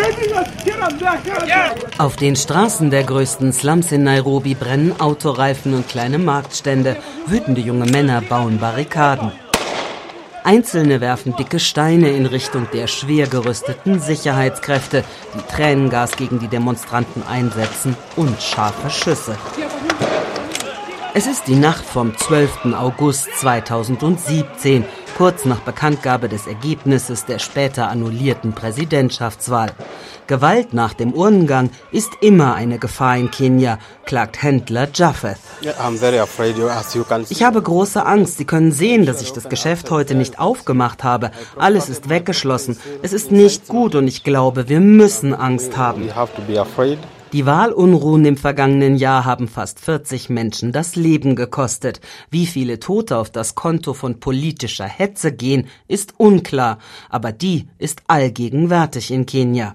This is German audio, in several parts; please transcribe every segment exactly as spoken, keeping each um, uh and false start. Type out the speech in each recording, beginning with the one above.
Auf den Straßen der größten Slums in Nairobi brennen Autoreifen und kleine Marktstände. Wütende junge Männer bauen Barrikaden. Einzelne werfen dicke Steine in Richtung der schwer gerüsteten Sicherheitskräfte, die Tränengas gegen die Demonstranten einsetzen und scharfe Schüsse. Es ist die Nacht vom zwölften August zweitausendsiebzehn, kurz nach Bekanntgabe des Ergebnisses der später annullierten Präsidentschaftswahl. Gewalt nach dem Urnengang ist immer eine Gefahr in Kenia, klagt Händler Japheth. Ich habe große Angst. Sie können sehen, dass ich das Geschäft heute nicht aufgemacht habe. Alles ist weggeschlossen. Es ist nicht gut und ich glaube, wir müssen Angst haben. Die Wahlunruhen im vergangenen Jahr haben fast vierzig Menschen das Leben gekostet. Wie viele Tote auf das Konto von politischer Hetze gehen, ist unklar. Aber die ist allgegenwärtig in Kenia.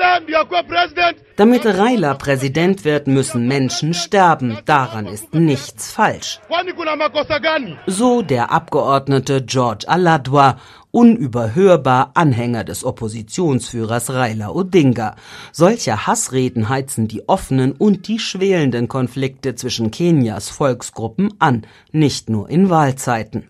Damit Raila Präsident wird, müssen Menschen sterben. Daran ist nichts falsch. So der Abgeordnete George Aladwa, unüberhörbar Anhänger des Oppositionsführers Raila Odinga. Solche Hassreden heizen die offenen und die schwelenden Konflikte zwischen Kenias Volksgruppen an, nicht nur in Wahlzeiten.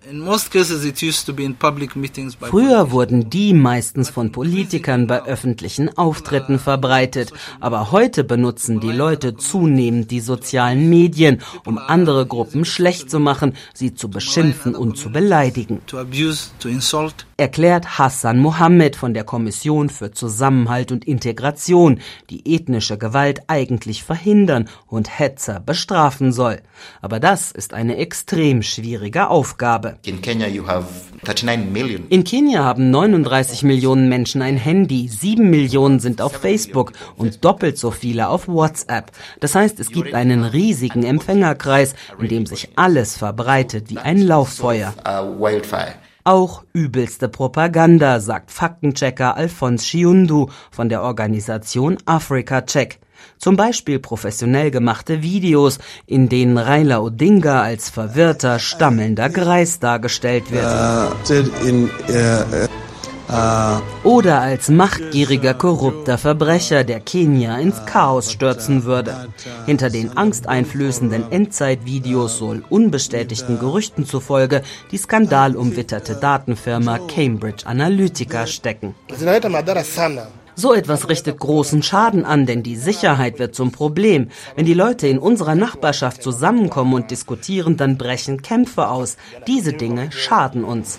Früher wurden die meistens von Politikern bei öffentlichen Auftritten verbreitet, aber heute benutzen die Leute zunehmend die sozialen Medien, um andere Gruppen schlecht zu machen, sie zu beschimpfen und zu beleidigen. Erklärt Hassan Mohammed von der Kommission für Zusammenhalt und Integration, die ethnische Gewalt eigentlich verhindern und Hetzer bestrafen soll. Aber das ist eine extrem schwierige Aufgabe. In Kenya, you have thirty-nine million. In Kenia haben neununddreißig Millionen Menschen ein Handy, sieben Millionen sind auf Facebook und doppelt so viele auf WhatsApp. Das heißt, es gibt einen riesigen Empfängerkreis, in dem sich alles verbreitet wie ein Lauffeuer. Auch übelste Propaganda, sagt Faktenchecker Alphonse Chiundu von der Organisation Africa Check. Zum Beispiel professionell gemachte Videos, in denen Raila Odinga als verwirrter, stammelnder Greis dargestellt wird. Uh, in, uh, uh, Oder als machtgieriger, korrupter Verbrecher, der Kenia ins Chaos stürzen würde. Hinter den angsteinflößenden Endzeitvideos soll unbestätigten Gerüchten zufolge die skandalumwitterte Datenfirma Cambridge Analytica stecken. So etwas richtet großen Schaden an, denn die Sicherheit wird zum Problem. Wenn die Leute in unserer Nachbarschaft zusammenkommen und diskutieren, dann brechen Kämpfe aus. Diese Dinge schaden uns.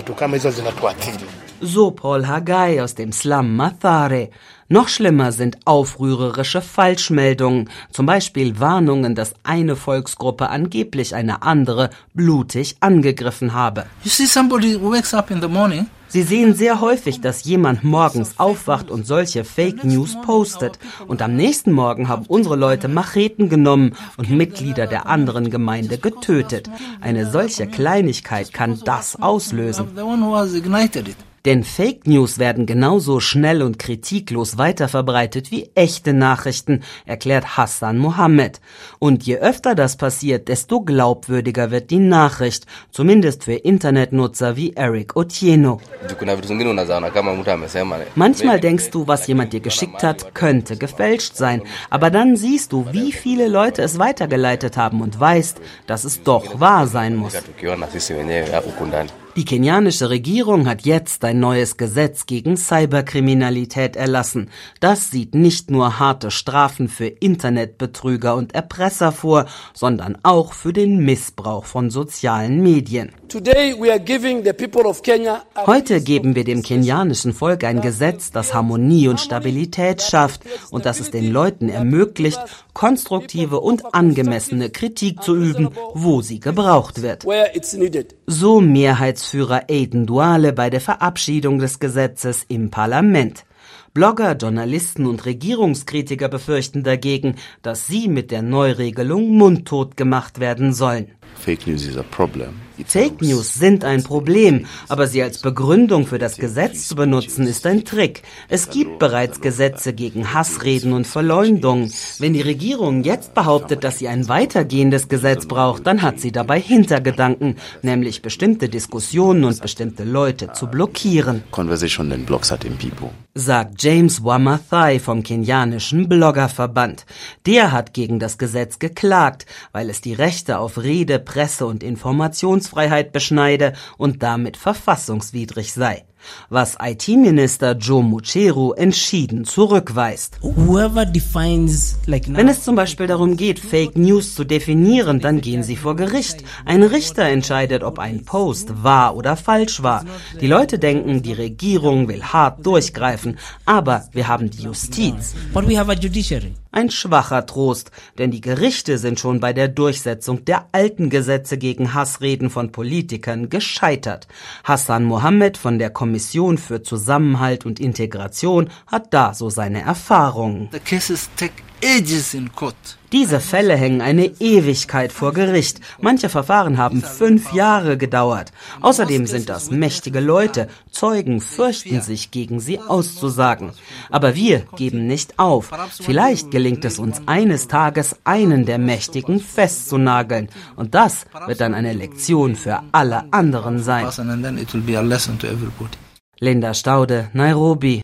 So Paul Hagai aus dem Slum Mathare. Noch schlimmer sind aufrührerische Falschmeldungen, zum Beispiel Warnungen, dass eine Volksgruppe angeblich eine andere blutig angegriffen habe. You see somebody wakes up in the morning. Sie sehen sehr häufig, dass jemand morgens aufwacht und solche Fake News postet. Und am nächsten Morgen haben unsere Leute Macheten genommen und Mitglieder der anderen Gemeinde getötet. Eine solche Kleinigkeit kann das auslösen. Denn Fake News werden genauso schnell und kritiklos weiterverbreitet wie echte Nachrichten, erklärt Hassan Mohammed. Und je öfter das passiert, desto glaubwürdiger wird die Nachricht, zumindest für Internetnutzer wie Eric Otieno. Manchmal denkst du, was jemand dir geschickt hat, könnte gefälscht sein, aber dann siehst du, wie viele Leute es weitergeleitet haben und weißt, dass es doch wahr sein muss. Die kenianische Regierung hat jetzt ein neues Gesetz gegen Cyberkriminalität erlassen. Das sieht nicht nur harte Strafen für Internetbetrüger und Erpresser vor, sondern auch für den Missbrauch von sozialen Medien. Heute geben wir dem kenianischen Volk ein Gesetz, das Harmonie und Stabilität schafft und das es den Leuten ermöglicht, konstruktive und angemessene Kritik zu üben, wo sie gebraucht wird. So Mehrheitsführer Aden Duale bei der Verabschiedung des Gesetzes im Parlament. Blogger, Journalisten und Regierungskritiker befürchten dagegen, dass sie mit der Neuregelung mundtot gemacht werden sollen. Fake News is a problem. Fake News sind ein Problem, aber sie als Begründung für das Gesetz zu benutzen, ist ein Trick. Es gibt bereits Gesetze gegen Hassreden und Verleumdung. Wenn die Regierung jetzt behauptet, dass sie ein weitergehendes Gesetz braucht, dann hat sie dabei Hintergedanken, nämlich bestimmte Diskussionen und bestimmte Leute zu blockieren, Conversation then blocks certain people. sagt James Wamathai vom kenianischen Bloggerverband. Der hat gegen das Gesetz geklagt, weil es die Rechte auf Rede, Presse und Informationsfreiheit beschneide und damit verfassungswidrig sei. Was I T-Minister Joe Mucheru entschieden zurückweist. Wenn es zum Beispiel darum geht, Fake News zu definieren, dann gehen sie vor Gericht. Ein Richter entscheidet, ob ein Post wahr oder falsch war. Die Leute denken, die Regierung will hart durchgreifen, aber wir haben die Justiz. Ein schwacher Trost, denn die Gerichte sind schon bei der Durchsetzung der alten Gesetze gegen Hassreden von Politikern gescheitert. Hassan Mohammed von der Kommission für Zusammenhalt und Integration hat da so seine Erfahrungen. The cases take ages in court. Diese Fälle hängen eine Ewigkeit vor Gericht. Manche Verfahren haben fünf Jahre gedauert. Außerdem sind das mächtige Leute. Zeugen fürchten sich, gegen sie auszusagen. Aber wir geben nicht auf. Vielleicht gelingt es uns eines Tages, einen der Mächtigen festzunageln. Und das wird dann eine Lektion für alle anderen sein. Linda Staude, Nairobi.